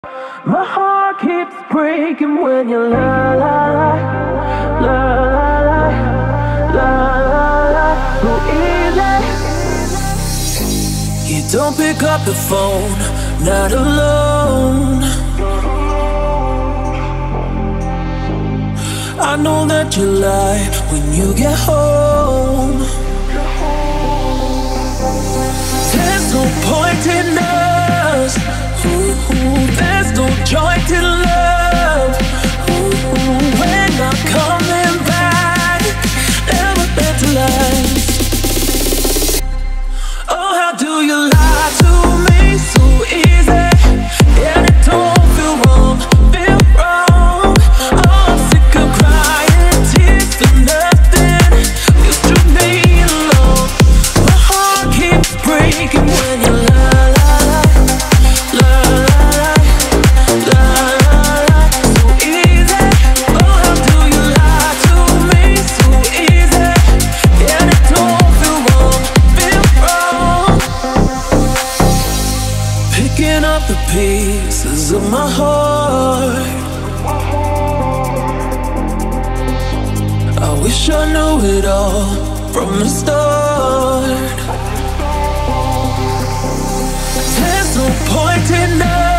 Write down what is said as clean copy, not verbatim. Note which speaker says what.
Speaker 1: My heart keeps breaking when you la la la, la la la, la la la. Go easy. You don't pick up the phone, not alone. I know that you lie when you get home. There's no point in us. There's no joy to love. We're not coming back. Never meant to last. Oh, how do you lie to me so easy? And it don't feel wrong, feel wrong. Oh, I'm sick of crying tears for nothing. Used to be alone. My heart keeps breaking when you lie. Up the pieces of my heart. I wish I knew it all from the start. There's no point in us.